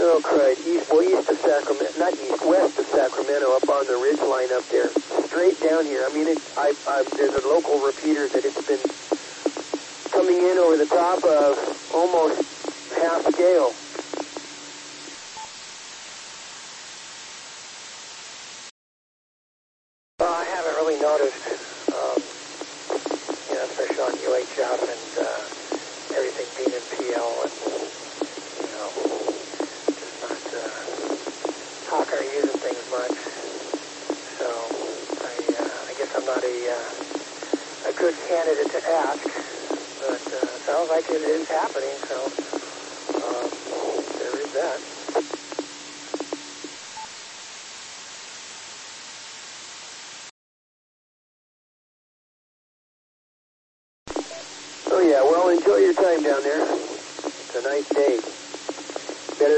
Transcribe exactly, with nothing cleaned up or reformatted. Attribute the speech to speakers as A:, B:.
A: Oh, crud. East, well, east of Sacramento, not east, west of Sacramento, up on the ridge line up there. Straight down here. I mean, it, I, I, there's a local repeater that it's been coming in over the top of almost half scale.
B: Well, I haven't really noticed, um, you know, especially on U H F and uh, everything being in P L and, you know, just not uh, talking or using things much. So I, uh, I guess I'm not a, uh, a good candidate to ask, but uh, sounds like it is happening. So um,